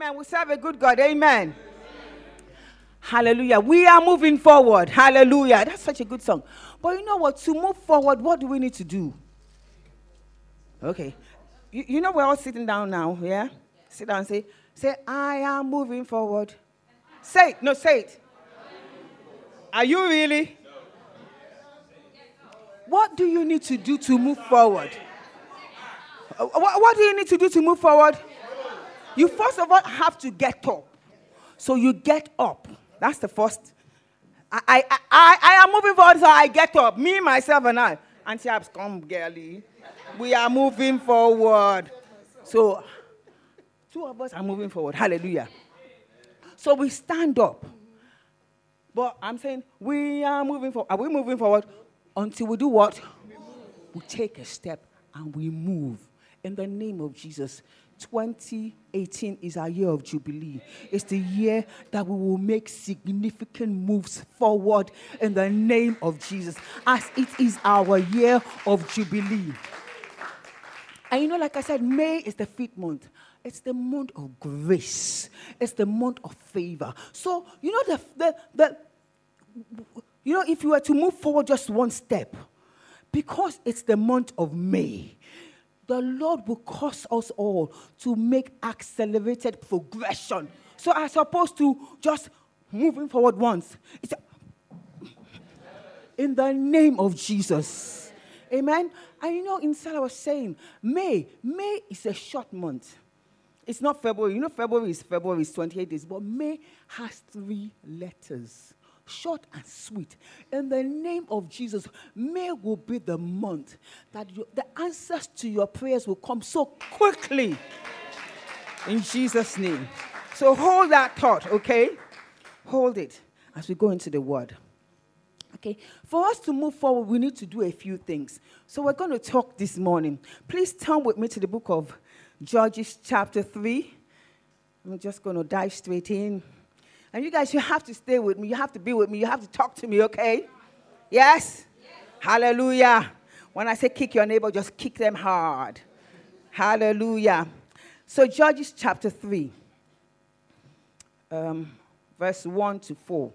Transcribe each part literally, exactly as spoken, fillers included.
Amen. We serve a good God. Amen. Amen. Hallelujah. We are moving forward. Hallelujah. That's such a good song. But you know what? To move forward, what do we need to do? Okay. You, you know we're all sitting down now, yeah? Sit down and say, say, I am moving forward. Say it. No, say it. Are you really? What do you need to do to move forward? What, what do you need to do to move forward? You first of all have to get up. So you get up. That's the first. I, I, I, I am moving forward, so I get up. Me, myself, and I. Auntie Abs, come, girlie. We are moving forward. So, two of us are moving forward. Hallelujah. So we stand up. But I'm saying, we are moving forward. Are we moving forward? Until we do what? We take a step and we move. In the name of Jesus. twenty eighteen is our year of Jubilee. It's the year that we will make significant moves forward in the name of Jesus, as it is our year of Jubilee. And you know, like I said, May is the fifth month. It's the month of grace. It's the month of favor. So, you know, the, the, the you know, if you were to move forward just one step, because it's the month of May, the Lord will cause us all to make accelerated progression. So as opposed to just moving forward once. It's a, in the name of Jesus. Amen. And you know, inside I was saying, May, May is a short month. It's not February. You know, February is February is twenty-eight days, but May has three letters. Short and sweet. In the name of Jesus, May will be the month that you, the answers to your prayers will come so quickly. In Jesus' name. So hold that thought, okay? Hold it as we go into the word. Okay, for us to move forward, we need to do a few things. So we're going to talk this morning. Please turn with me to the book of Judges chapter three. I'm just going to dive straight in. And you guys, you have to stay with me. You have to be with me. You have to talk to me, okay? Yes? Yes. Hallelujah. When I say kick your neighbor, just kick them hard. Hallelujah. So Judges chapter three, um, verse one to four.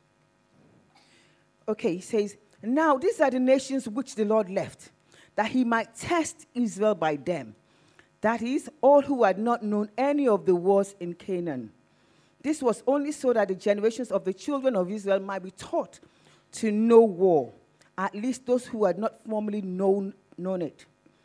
Okay, he says, now these are the nations which the Lord left, that he might test Israel by them. That is, all who had not known any of the wars in Canaan. This was only so that the generations of the children of Israel might be taught to know war, at least those who had not formerly known, known it.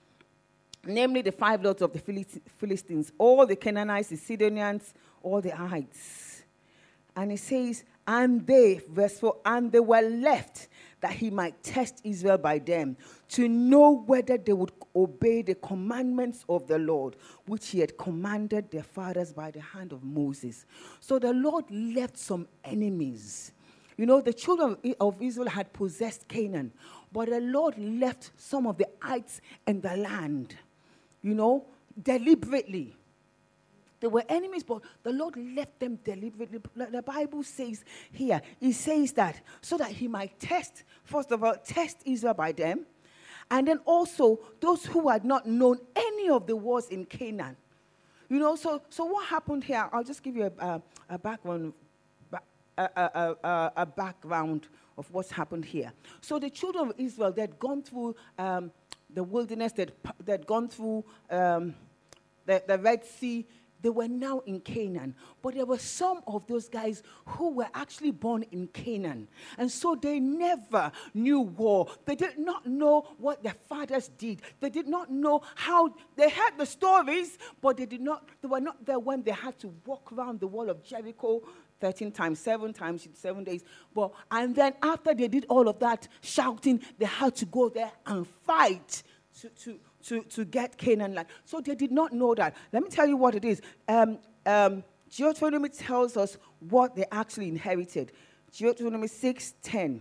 Namely, the five lords of the Philistines, all the Canaanites, the Sidonians, all the Hites. And it says, and they, verse four, and they were left that he might test Israel by them, to know whether they would obey the commandments of the Lord, which he had commanded their fathers by the hand of Moses. So the Lord left some enemies. You know, the children of Israel had possessed Canaan, but the Lord left some of the Hites in the land, you know, deliberately. They were enemies, but the Lord left them deliberately. The Bible says here, it says that so that he might test, first of all, test Israel by them, and then also those who had not known any of the wars in Canaan. You know, so so what happened here? I'll just give you a, a, a background, a, a, a, a background of what's happened here. So the children of Israel, they'd gone through um, the wilderness, they'd, they'd gone through um, the, the Red Sea. They were now in Canaan. But there were some of those guys who were actually born in Canaan. And so they never knew war. They did not know what their fathers did. They did not know how, they heard the stories, but they did not, they were not there when they had to walk around the wall of Jericho thirteen times, seven times in seven days. But, and then after they did all of that shouting, they had to go there and fight to, to To, to get Canaan land. So they did not know that. Let me tell you what it is. Um, um, Deuteronomy tells us what they actually inherited. Deuteronomy six ten.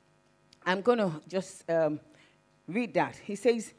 I'm going to just um, read that. He says,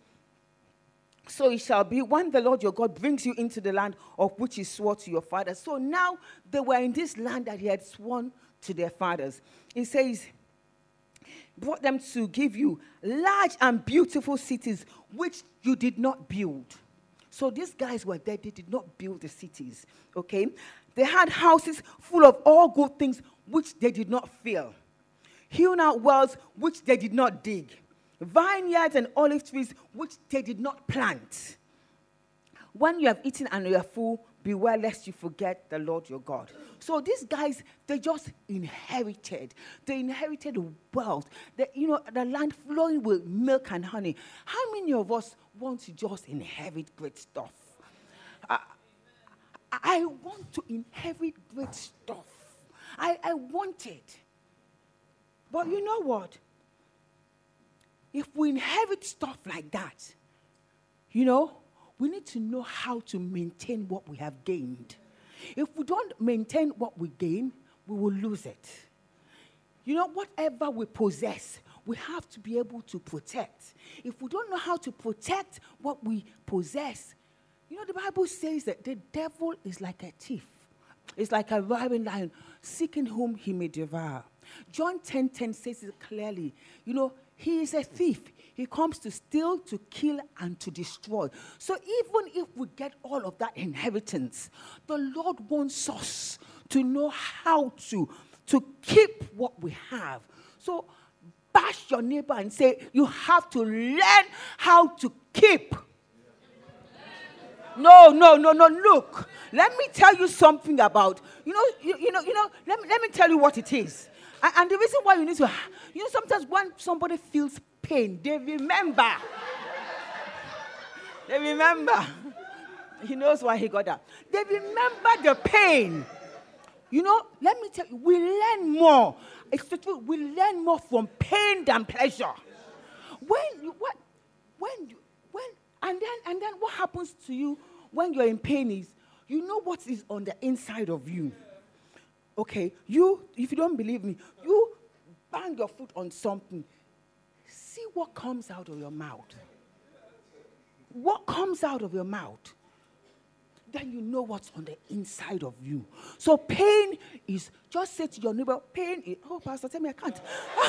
so it shall be when the Lord your God brings you into the land of which he swore to your fathers. So now they were in this land that he had sworn to their fathers. He says, brought them to give you large and beautiful cities which you did not build. So these guys were there. They did not build the cities, okay? They had houses full of all good things which they did not fill. Hewn out wells which they did not dig. Vineyards and olive trees which they did not plant. When you have eaten and you are full, beware lest you forget the Lord your God. So these guys, they just inherited. They inherited wealth. They, you know, the land flowing with milk and honey. How many of us want to just inherit great stuff? I, I want to inherit great stuff. I, I want it. But you know what? If we inherit stuff like that, you know, we need to know how to maintain what we have gained. If we don't maintain what we gain, we will lose it. You know, whatever we possess, we have to be able to protect. If we don't know how to protect what we possess, you know, the Bible says that the devil is like a thief. It's like a roaring lion, seeking whom he may devour. John ten ten says it clearly. You know, he is a thief. He comes to steal, to kill, and to destroy. So even if we get all of that inheritance, the Lord wants us to know how to, to keep what we have. So bash your neighbor and say, you have to learn how to keep. No, no, no, no, look. Let me tell you something about, you know, you, you know, you know, let me, let me tell you what it is. And, and the reason why you need to, you know, sometimes when somebody feels pain, they remember. They remember. He knows why he got that. They remember the pain. You know, let me tell you, we learn more. It's the truth. We learn more from pain than pleasure. When you, what, when you, when, and then, and then what happens to you when you're in pain is, you know what is on the inside of you. Okay, you, if you don't believe me, you bang your foot on something. See what comes out of your mouth. What comes out of your mouth? Then you know what's on the inside of you. So pain is, just say to your neighbor, pain is, oh, Pastor, tell me I can't.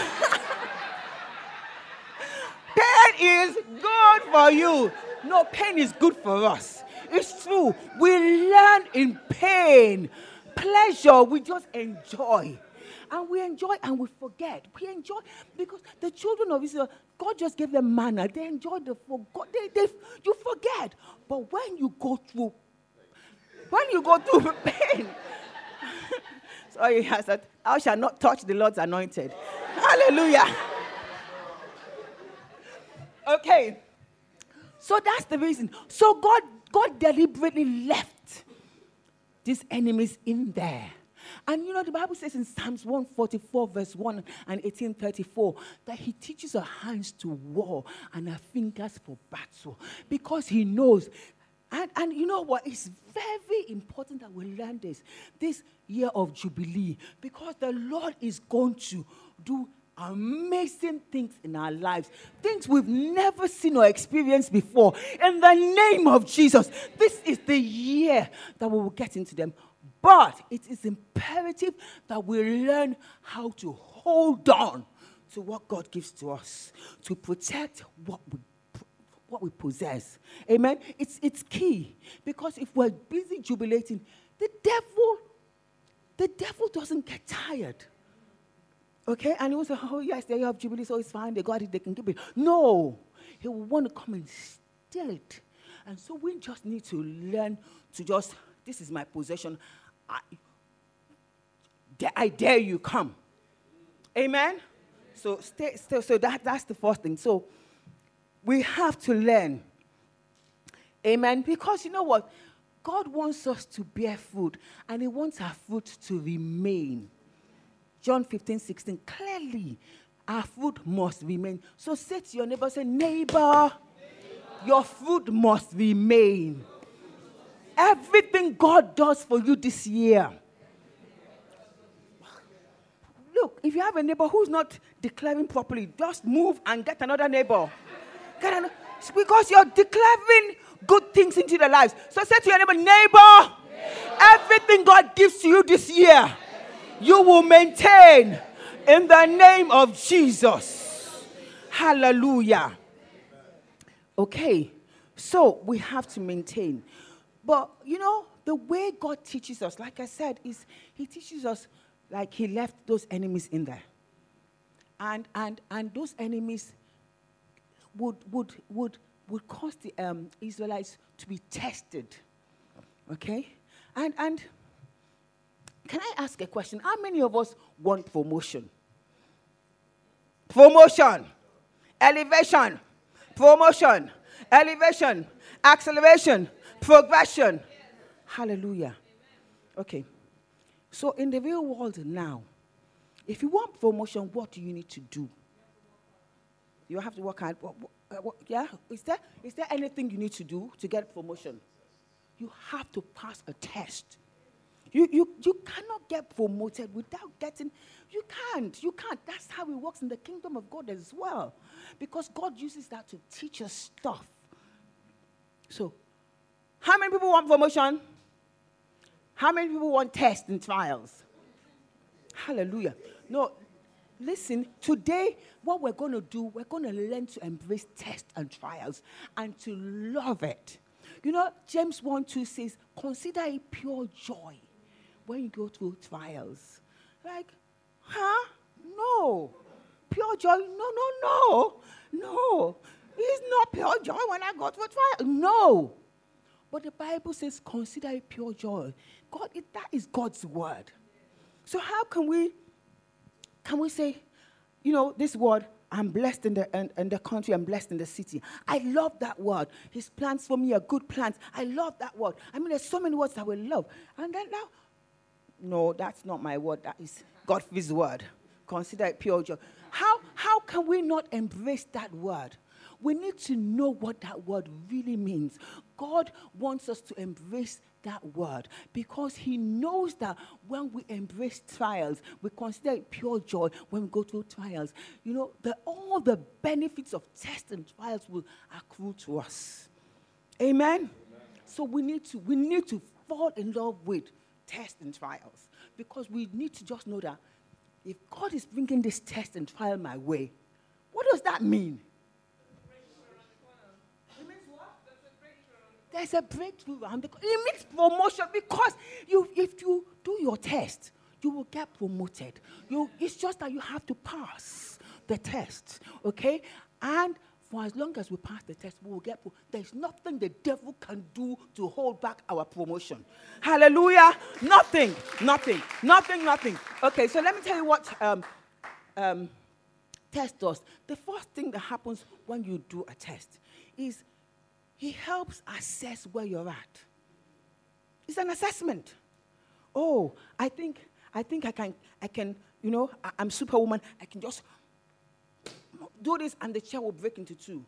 Pain is good for you. No, pain is good for us. It's true. We learn in pain. Pleasure, we just enjoy. And we enjoy and we forget. We enjoy because the children of Israel, God just gave them manna. They enjoyed the forgot. They, they, you forget. But when you go through, when you go through pain, sorry, I said, I shall not touch the Lord's anointed. Hallelujah. Okay. So that's the reason. So God, God deliberately left these enemies in there. And you know, the Bible says in Psalms one forty-four, verse one and eighteen thirty-four, that he teaches our hands to war and our fingers for battle. Because he knows. And, and you know what? It's very important that we learn this, this year of Jubilee. Because the Lord is going to do amazing things in our lives. Things we've never seen or experienced before. In the name of Jesus, this is the year that we will get into them. But it is imperative that we learn how to hold on to what God gives to us, to protect what we what we possess. Amen? It's, it's key. Because if we're busy jubilating, the devil, the devil doesn't get tired. Okay? And he will say, oh, yes, they have jubilee, so it's fine. They got it, they can keep it. No. He will want to come and steal it. And so we just need to learn to just, this is my possession. I, I dare you, come. Amen? So stay, stay, so that, that's the first thing. So we have to learn. Amen? Because you know what? God wants us to bear fruit, and he wants our fruit to remain. John fifteen, sixteen, clearly, our fruit must remain. So say to your neighbor, say, neighbor, neighbor. Your fruit must remain. Everything God does for you this year. Look, if you have a neighbor who's not declaring properly, just move and get another neighbor. Get another, because you're declaring good things into their lives. So say to your neighbor, neighbor, neighbor. Everything God gives to you this year, you will maintain in the name of Jesus. Hallelujah. Okay. So we have to maintain. But, you know, the way God teaches us, like I said, is he teaches us like he left those enemies in there. And and and those enemies would would would would cause the um, Israelites to be tested. Okay? And and can I ask a question? How many of us want promotion? Promotion, elevation, promotion, elevation, acceleration, progression. Hallelujah. Okay. So in the real world now, if you want promotion, what do you need to do? You have to work hard. What, what, what, yeah? Is there, is there anything you need to do to get promotion? You have to pass a test. You, you, you cannot get promoted without getting, you can't, you can't. That's how it works in the kingdom of God as well. Because God uses that to teach us stuff. So, how many people want promotion? How many people want tests and trials? Hallelujah. No, listen, today, what we're going to do, we're going to learn to embrace tests and trials and to love it. You know, James one two says, consider it pure joy when you go through trials. Like, huh? No. Pure joy? No, no, no. No. It's not pure joy when I go through a trial. No. But the Bible says, consider it pure joy. God, it, that is God's word. So how can we, can we say, you know, this word, I'm blessed in the, in, in the country, I'm blessed in the city. I love that word. His plans for me are good plans. I love that word. I mean, there's so many words that we love. And then now, no, that's not my word. That is Godfrey's word. Consider it pure joy. How, how can we not embrace that word? We need to know what that word really means. God wants us to embrace that word because he knows that when we embrace trials, we consider it pure joy when we go through trials. You know, the, all the benefits of tests and trials will accrue to us. Amen? Amen? So we need to we need to fall in love with tests and trials because we need to just know that if God is bringing this test and trial my way, what does that mean? There's a breakthrough around the corner. It means promotion because you, if you do your test, you will get promoted. You, it's just that you have to pass the test, okay? And for as long as we pass the test, we will get promoted. There's nothing the devil can do to hold back our promotion. Hallelujah. Nothing, nothing, nothing, nothing. Okay, so let me tell you what um, um, test does. The first thing that happens when you do a test is he helps assess where you're at. It's an assessment. Oh, I think I think I can I can, you know, I, I'm Superwoman. I can just do this and the chair will break into two.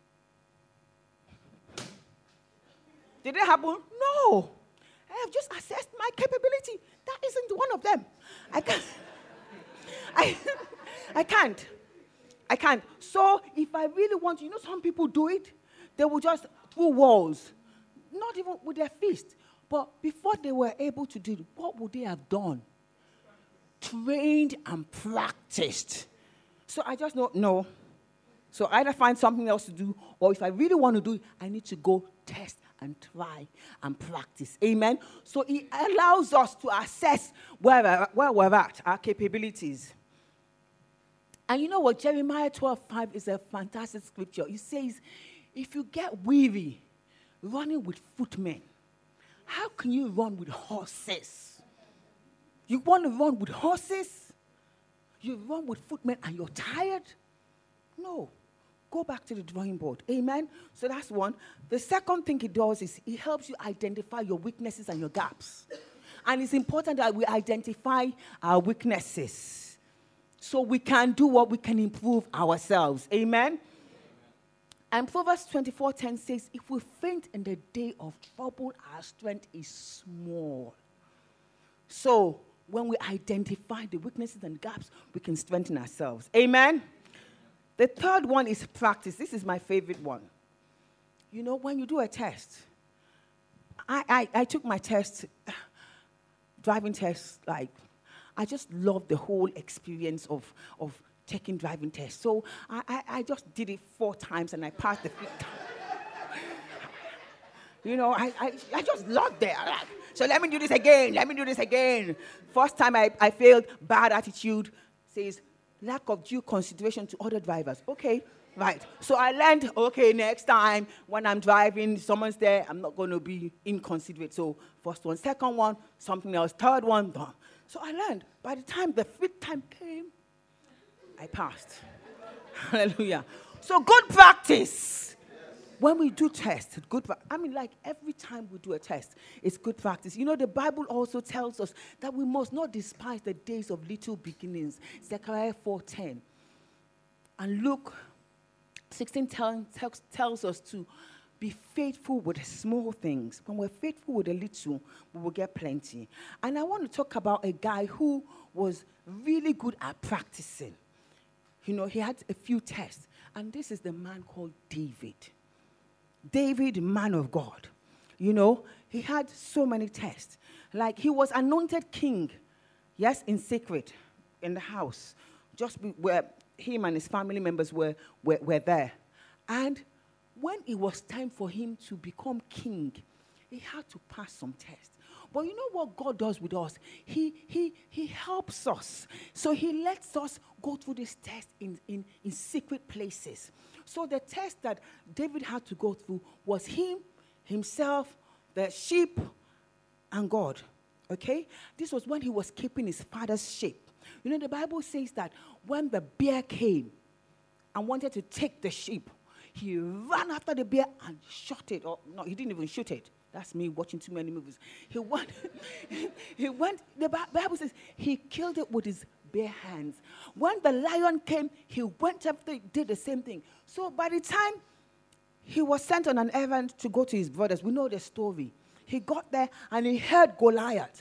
Did it happen? No. I have just assessed my capability. That isn't one of them. I can't. I, I can't. I can't. So if I really want to, you know, some people do it. They will just through walls, not even with their fist. But before they were able to do it, what would they have done? Trained and practiced. So I just don't know. So either find something else to do, or if I really want to do it, I need to go test and try and practice. Amen? So it allows us to assess where, where we're at, our capabilities. And you know what? Jeremiah twelve five is a fantastic scripture. It says, if you get weary running with footmen, how can you run with horses? You want to run with horses? You run with footmen and you're tired? No. Go back to the drawing board. Amen? So that's one. The second thing it does is it helps you identify your weaknesses and your gaps. And it's important that we identify our weaknesses so we can do what we can improve ourselves. Amen? And Proverbs twenty-four ten says, if we faint in the day of trouble, our strength is small. So when we identify the weaknesses and gaps, we can strengthen ourselves. Amen? The third one is practice. This is my favorite one. You know, when you do a test, I, I, I took my test, driving test, like, I just loved the whole experience of, of taking driving tests. So I, I, I just did it four times and I passed the fifth time. You know, I, I, I just locked there. So let me do this again. Let me do this again. First time I, I failed, bad attitude, says lack of due consideration to other drivers. Okay, right. So I learned, okay, next time when I'm driving, someone's there, I'm not going to be inconsiderate. So first one, second one, something else, third one, done. So I learned. By the time the fifth time came, I passed. Hallelujah. So good practice. When we do tests, good. I mean, like every time we do a test, it's good practice. You know, the Bible also tells us that we must not despise the days of little beginnings. Zechariah four ten. And Luke sixteen tell, tells, tells us to be faithful with small things. When we're faithful with a little, we will get plenty. And I want to talk about a guy who was really good at practicing. You know, he had a few tests. And this is the man called David. David, man of God. You know, he had so many tests. Like, he was anointed king, yes, in secret, in the house, just be, where him and his family members were, were, were there. And when it was time for him to become king, he had to pass some tests. But you know what God does with us? He, he, he helps us. So he lets us go through this test in, in, in secret places. So the test that David had to go through was him, himself, the sheep, and God. Okay? This was when he was keeping his father's sheep. You know, the Bible says that when the bear came and wanted to take the sheep, he ran after the bear and shot it. Or no, he didn't even shoot it. That's me watching too many movies. He went, he went, the Bible says he killed it with his bare hands. When the lion came, he went after, did the same thing. So by the time he was sent on an errand to go to his brothers, we know the story. He got there and he heard Goliath.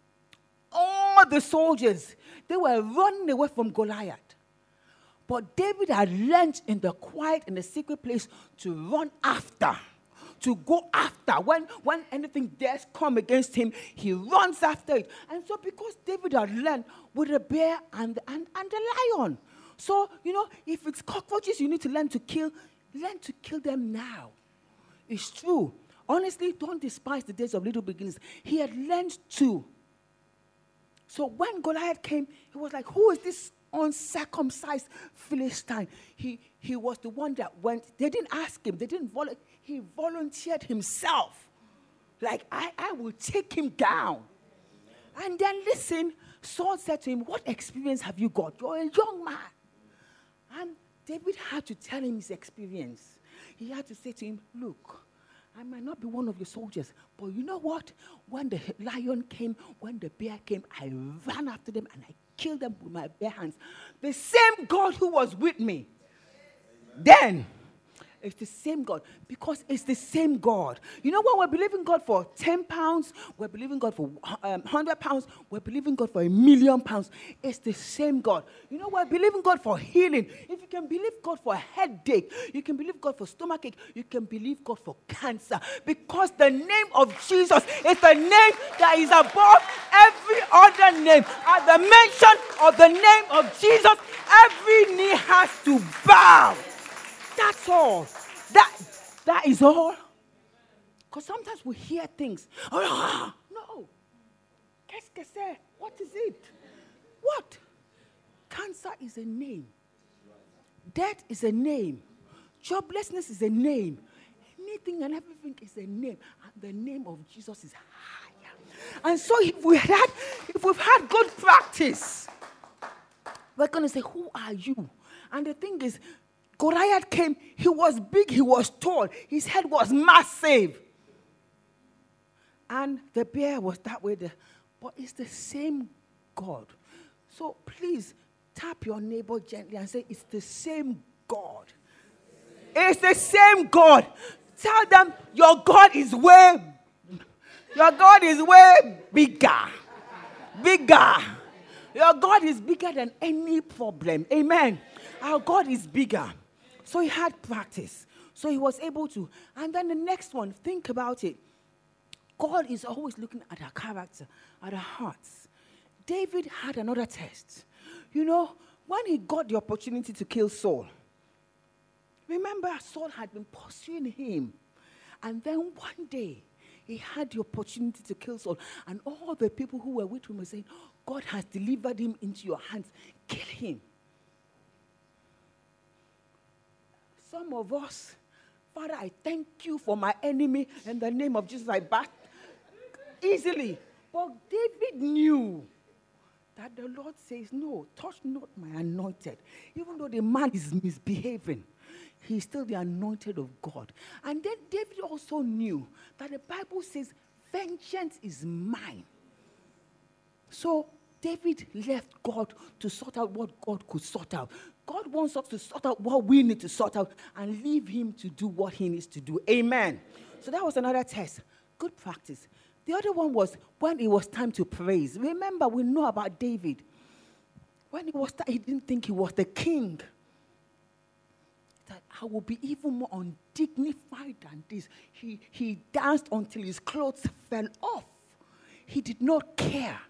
All the soldiers, they were running away from Goliath. But David had learned in the quiet, in the secret place, to run after. To go after. When, when anything dares come against him, he runs after it. And so because David had learned with the bear and, and, and the lion. So, you know, if it's cockroaches you need to learn to kill, learn to kill them now. It's true. Honestly, don't despise the days of little beginnings. He had learned to. So when Goliath came, he was like, who is this uncircumcised Philistine? He, he was the one that went. They didn't ask him. They didn't volunteer. He volunteered himself. Like, I, I will take him down. And then listen, Saul said to him, what experience have you got? You're a young man. And David had to tell him his experience. He had to say to him, look, I might not be one of your soldiers, but you know what? When the lion came, when the bear came, I ran after them and I killed them with my bare hands. The same God who was with me then, it's the same God, because it's the same God. You know, when we're believing God for ten pounds, we're believing God for um, one hundred pounds, we're believing God for a million pounds. It's the same God. You know, we're believing God for healing. If you can believe God for a headache, you can believe God for stomachache, you can believe God for cancer. Because the name of Jesus is the name that is above every other name. At the mention of the name of Jesus, every knee has to bow. That's all. That, that is all. Because sometimes we hear things. Oh, no. Qu'est-ce que c'est? What is it? What? Cancer is a name. Death is a name. Joblessness is a name. Anything and everything is a name. And the name of Jesus is higher. And so if we had, if we've had good practice, we're going to say, who are you? And the thing is, Goliath came, he was big, he was tall, his head was massive. And the bear was that way there. But it's the same God. So please tap your neighbor gently and say, it's the same God. It's the same God. Tell them your God is way, your God is way bigger. Bigger. Your God is bigger than any problem. Amen. Our God is bigger. So he had practice. So he was able to. And then the next one, think about it. God is always looking at our character, at our hearts. David had another test. You know, when he got the opportunity to kill Saul, remember Saul had been pursuing him. And then one day, he had the opportunity to kill Saul. And all the people who were with him were saying, God has delivered him into your hands. Kill him. Some of us, Father, I thank you for my enemy. In the name of Jesus, I bat easily. But David knew that the Lord says, no, touch not my anointed. Even though the man is misbehaving, he's still the anointed of God. And then David also knew that the Bible says, vengeance is mine. So David left God to sort out what God could sort out. God wants us to sort out what we need to sort out and leave him to do what he needs to do. Amen. So that was another test. Good practice. The other one was when it was time to praise. Remember, we know about David. When it was time, he didn't think he was the king. That I will be even more undignified than this. He, he danced until his clothes fell off. He did not care.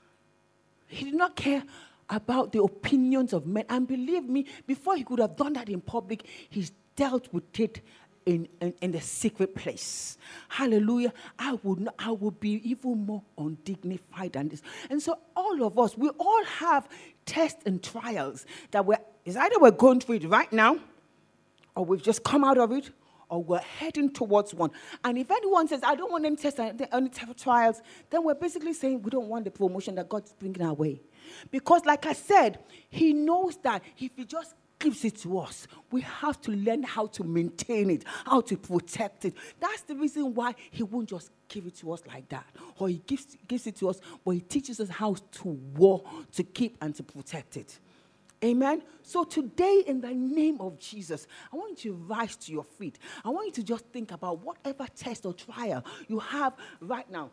He did not care about the opinions of men. And believe me, before he could have done that in public, he's dealt with it in, in, in the secret place. Hallelujah. I would not, I would be even more undignified than this. And so all of us, we all have tests and trials that we're, it's either we're going through it right now, or we've just come out of it, or we're heading towards one. And if anyone says, I don't want any tests and any trials, then we're basically saying we don't want the promotion that God's bringing our way. Because like I said, he knows that if he just gives it to us, we have to learn how to maintain it, how to protect it. That's the reason why he won't just give it to us like that. Or he gives, gives it to us, but he teaches us how to war, to keep and to protect it. Amen. So today, in the name of Jesus, I want you to rise to your feet. I want you to just think about whatever test or trial you have right now.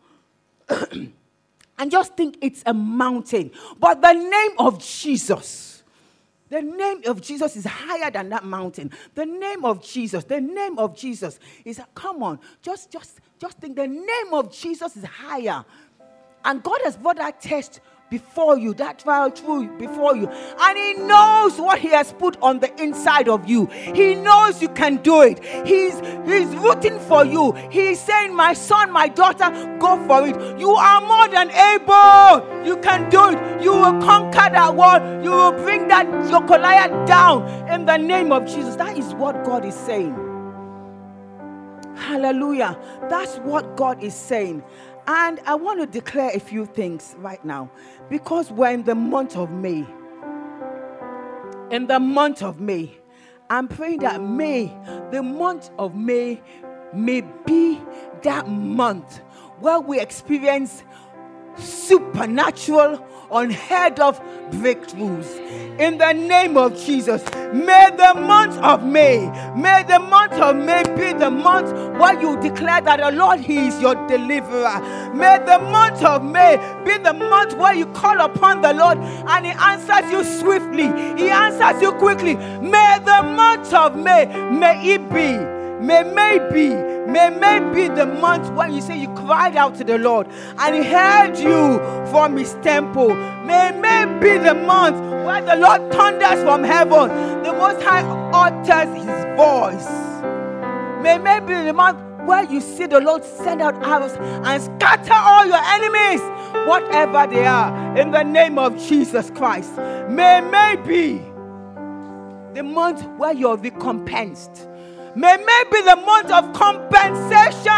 And just think it's a mountain. But the name of Jesus, the name of Jesus is higher than that mountain. The name of Jesus, the name of Jesus is, come on, just, just, just think the name of Jesus is higher. And God has brought that test before you, that trial through before you. And he knows what he has put on the inside of you. He knows you can do it. He's, he's rooting for you. He's saying, my son, my daughter, go for it. You are more than able. You can do it. You will conquer that wall. You will bring that your Goliath down in the name of Jesus. That is what God is saying. Hallelujah. That's what God is saying. And I want to declare a few things right now, because we're in the month of May. In the month of May, I'm praying that May, the month of May, may be that month where we experience supernatural, unheard of breakthroughs. In the name of Jesus, may the month of May, may the month of May be the month where you declare that the Lord, he is your deliverer. May the month of May be the month where you call upon the Lord and he answers you swiftly. He answers you quickly. May the month of May, may it be, may May be, may May be the month when you say you cried out to the Lord and he heard you from his temple. May May be the month where the Lord thunders from heaven. The Most High utters his voice. May May be the month where you see the Lord send out arrows and scatter all your enemies, whatever they are, in the name of Jesus Christ. May May be the month where you're recompensed. May May be the month of compensation.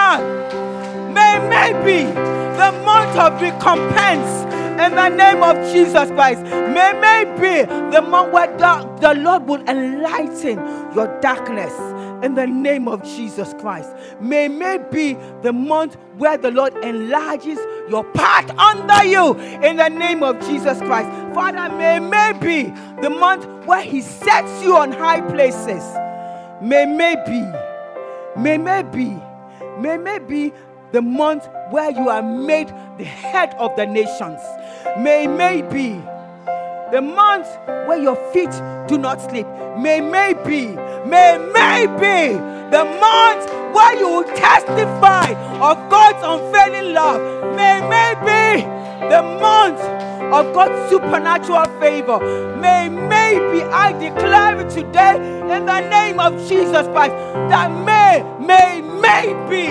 May May be the month of recompense in the name of Jesus Christ. May May be the month where the, the Lord will enlighten your darkness in the name of Jesus Christ. May May be the month where the Lord enlarges your path under you in the name of Jesus Christ. Father, may May be the month where he sets you on high places. May May be, may May be, may May be the month where you are made the head of the nations. May May be the month where your feet do not slip. May May be, may May be the month where you will testify of God's unfailing love. May May be the month of God's supernatural favor. May May be, I declare it today in the name of Jesus Christ, that may, may, may be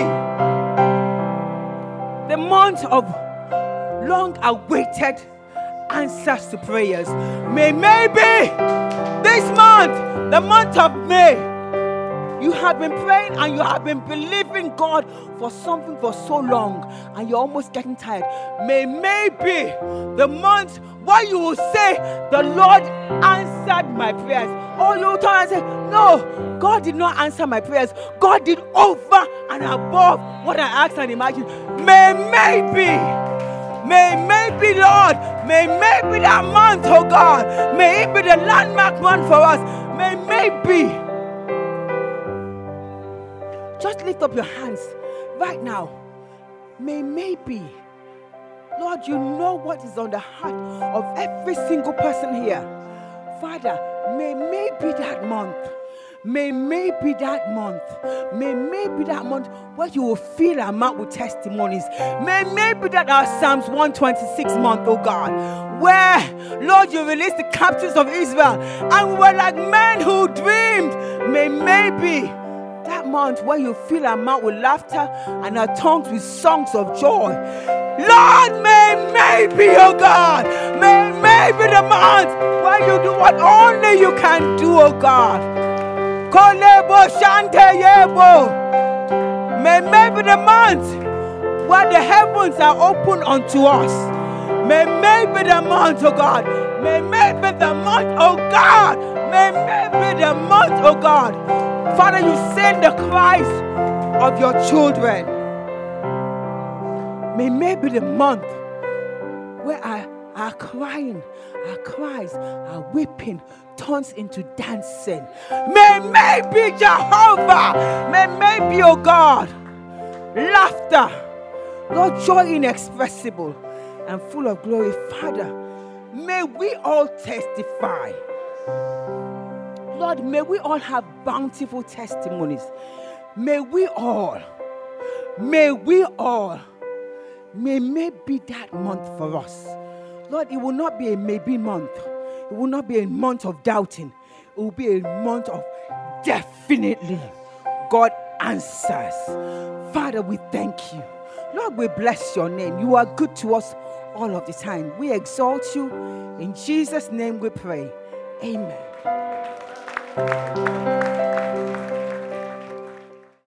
the month of long-awaited answers to prayers. May maybe this month, the month of May, you have been praying and you have been believing God for something for so long and you're almost getting tired. May maybe the month where you will say, the Lord answered my prayers. Or you will turn and say, no, God did not answer my prayers. God did over and above what I asked and imagined. May maybe, may maybe, Lord, may maybe that month, oh God, may it be the landmark month for us. May maybe. Just lift up your hands right now. May maybe, Lord, you know what is on the heart of every single person here. Father, may maybe that month, may maybe that month, may maybe that month where you will fill our mouth with testimonies. May maybe that our Psalms one twenty-six month, oh God, where, Lord, you released the captives of Israel and we were like men who dreamed. May maybe that month where you fill our mouth with laughter and our tongues with songs of joy. Lord, may maybe, oh God, may maybe the month where you do what only you can do, oh God. May maybe the month where the heavens are open unto us. May maybe the month, oh God. May maybe the month, oh God. May maybe the month, oh God. Father, you send the cries of your children. May maybe the month where our, our crying, our cries, our weeping turns into dancing. May maybe Jehovah, may maybe, oh God, laughter, Lord, joy inexpressible and full of glory. Father, may we all testify. Lord, may we all have bountiful testimonies. May we all, may we all, may maybe that month for us. Lord, it will not be a maybe month. It will not be a month of doubting. It will be a month of definitely God answers. Father, we thank you. Lord, we bless your name. You are good to us all of the time. We exalt you. In Jesus' name we pray. Amen.